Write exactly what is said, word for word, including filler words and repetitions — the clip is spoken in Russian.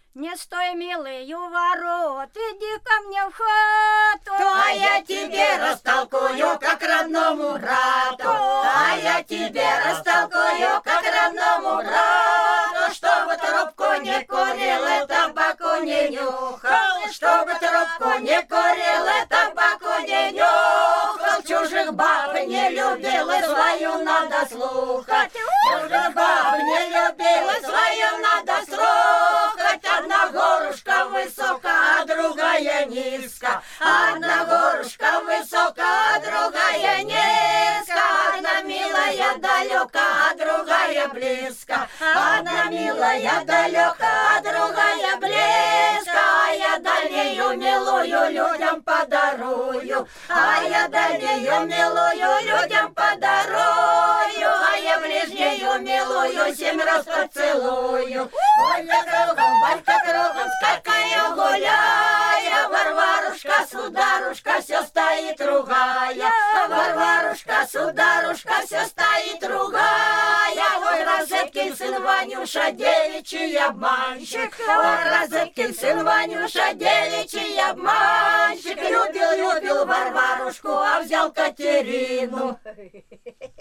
Не стой, милый, у ворот, иди ко мне в хату. А я тебе растолкую, как родному брату. А я тебе растолкую, как родному брату. Чтобы трубку не курил и табаку не нюхал. Чтобы трубку не курил и табаку не нюхал. Чужих баб не любил и свою надо слухать. Чужих баб не любил и свою надо слухать. Одна горушка высока, а другая низко. Одна горушка высока, а другая низко. Одна милая далека, а другая близко. Одна милая далека, а другая близко. А я дальнюю милую людям подарую. А я дальнюю милую людям подарую. А я ближнюю милую семь раз поцелую. Валька кругом, валька кругом, скакая гуляя. Варварушка, сударушка, все стоит ругая. Варварушка, сударушка, все стоит ругая. Ой, Розеткин сын Ванюша, девичий обманщик. Ой, Розеткин сын Ванюша, девичий обманщик. Любил, любил Варварушку, а взял Катерину.